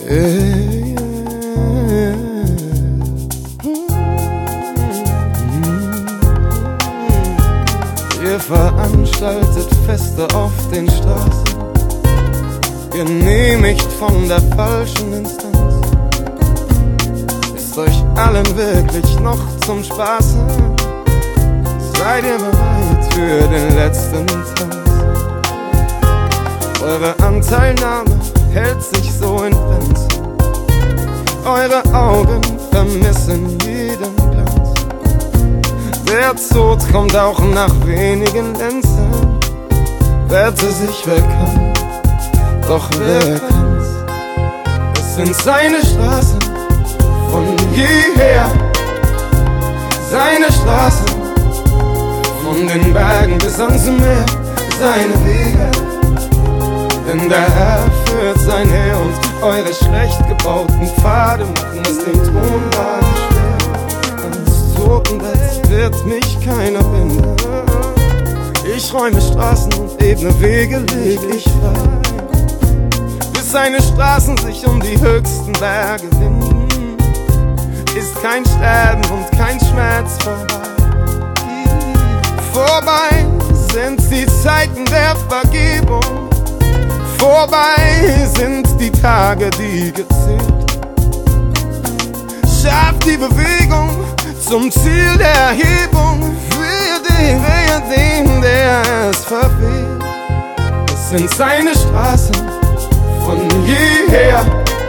Ihr veranstaltet Feste auf den Straßen, genehmigt von der falschen Instanz. Ist euch allen wirklich noch zum Spaßen? Seid ihr bereit für den letzten Tanz? Eure Anteilnahme hält sich so in Grenzen. Eure Augen vermissen jeden Glanz. Der Tod kommt auch nach wenigen Lenzen. Wette sich, wer kann, doch wer kann's? Es sind seine Straßen von jeher, seine Straßen von den Bergen bis ans Meer, seine Wege. Denn der Herr führt sein Heer und eure schlecht gebauten Pfade machen es den Thronwagen schwer. Ans Totenbett wird mich keiner binden. Ich räume Straßen und ebne Wege leg ich frei. Bis seine Straßen sich um die höchsten Berge winden, ist kein Sterben und kein Schmerz vorbei. Vorbei sind die Zeiten der Vergebung. Vorbei sind die Tage, die gezählt. Schafft die Bewegung zum Ziel der Erhebung. Wehe dem, der es verfehlt. Es sind seine Straßen von jeher,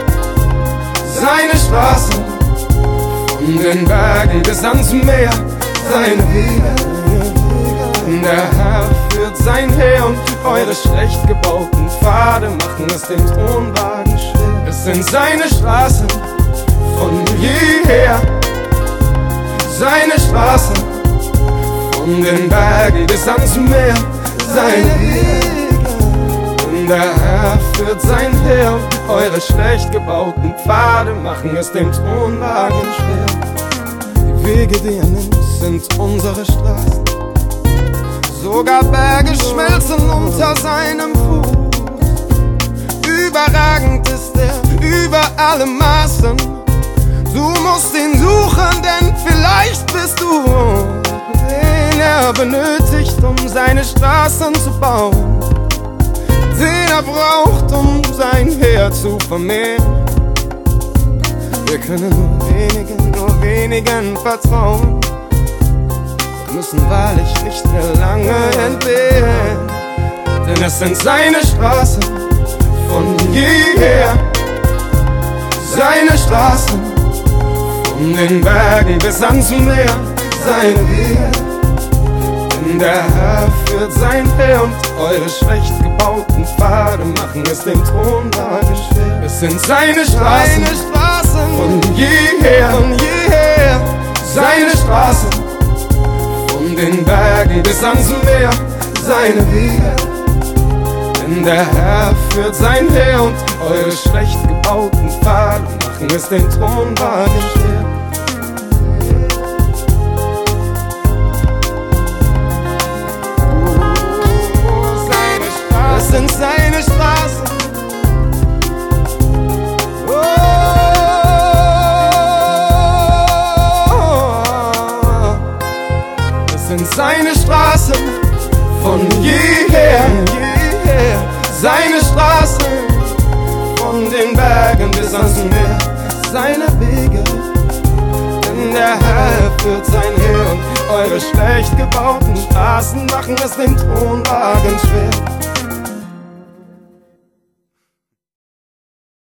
seine Straßen von den Bergen bis ans Meer, seine Wege. Der Herr führt sein Heer und eure schlecht gebauten Pfade machen es den Thronwagen schwer. Es sind seine Straßen von jeher, seine Straßen von den Bergen bis ans Meer, seine Wege. Der Herr führt sein Heer und eure schlecht gebauten Pfade machen es den Thronwagen schwer. Die Wege, die er nimmt, sind unsere Straßen. Sogar Berge schmelzen unter seinem Fuß. Überragend ist er über alle Maßen. Du musst ihn suchen, denn vielleicht bist du, den er benötigt, um seine Straßen zu bauen, den er braucht, um sein Heer zu vermehren. Wir können nur wenigen vertrauen, müssen wahrlich nicht mehr lange entbehren. Denn es sind seine Straßen von jeher, seine Straßen von den Bergen bis ans Meer, seine Wege. Denn der Herr führt sein Heer und eure schlecht gebauten Pfade machen es dem Thronwagen schwer. Es sind seine Straßen von jeher, seine Straßen von den Bergen bis ans Meer, seine Wege. Denn der Herr führt sein Heer und eure schlecht gebauten Pfade machen es den Thronwagen schwer. Es sind seine Straßen. Sind seine Straßen von jeher, seine Straßen von den Bergen bis ans Meer, seine Wege. Denn der Herr führt sein Heer und eure schlecht gebauten Straßen machen es den Thronwagen schwer.